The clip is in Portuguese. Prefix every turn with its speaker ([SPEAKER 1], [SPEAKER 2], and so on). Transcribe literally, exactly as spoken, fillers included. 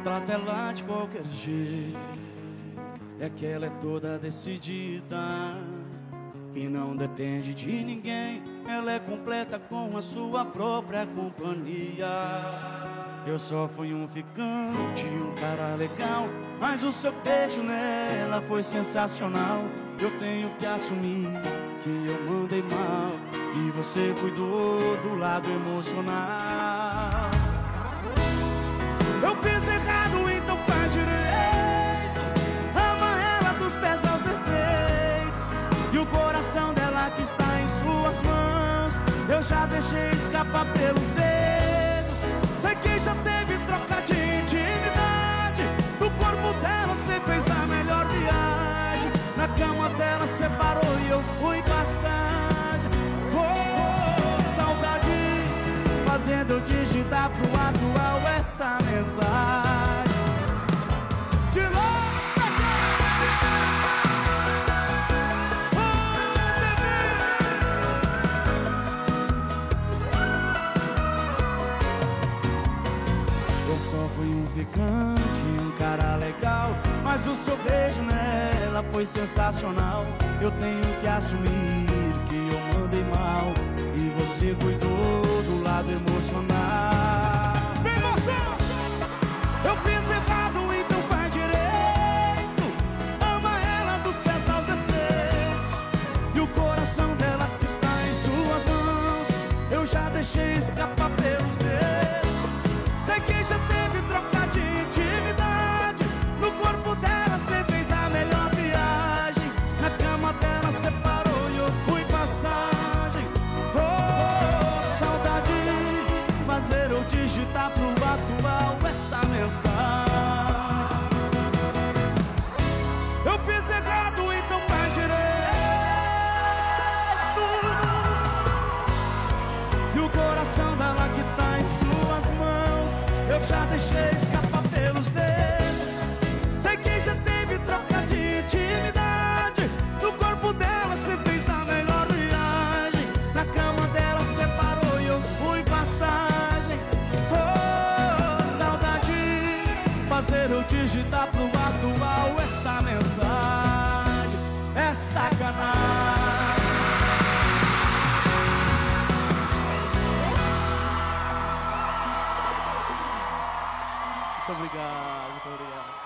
[SPEAKER 1] trata ela de qualquer jeito. É que ela é toda decidida e não depende de ninguém. Ela é completa com a sua própria companhia. Eu só fui um ficante, um cara legal, mas o seu beijo nela foi sensacional. Eu tenho que assumir que eu mandei mal e você cuidou do lado emocional. Eu fiz errado, então faz direito. Ama ela dos pés aos defeitos, e o coração dela que está em suas mãos eu já deixei escapar pelos dedos. Sei que já teve troca de intimidade. Do corpo dela cê fez a melhor viagem. Na cama dela cê parou e eu fui passagem. Oh, oh, saudade, fazendo eu digitar pro atual essa mensagem. De novo. Eu só fui um ficante, um cara legal, mas o seu beijo nela foi sensacional. Eu tenho que assumir que eu mandei mal e você cuidou do lado emocional. Vem, moção! Eu fiz errado, então faz direito. Ama ela dos pés aos defeitos, e o coração dela que está em suas mãos eu já deixei escapar pelos dedos. Sei que já teve troca de intimidade. No corpo dela cê fez a melhor viagem. Na cama dela cê parou e eu fui passagem. Oh, saudade, fazer eu digitar pro atual essa mensagem. Eu fiz errado, então faz direito. E o coração dela que tá em suas mãos eu já deixei escapar pelos dedos. Sei que já teve troca de intimidade. No corpo dela cê fez a melhor viagem. Na cama dela cê parou e eu fui passagem. Oh, saudade, fazer eu digitar pro atual essa mensagem. É sacanagem. Muito obrigado, muito obrigado.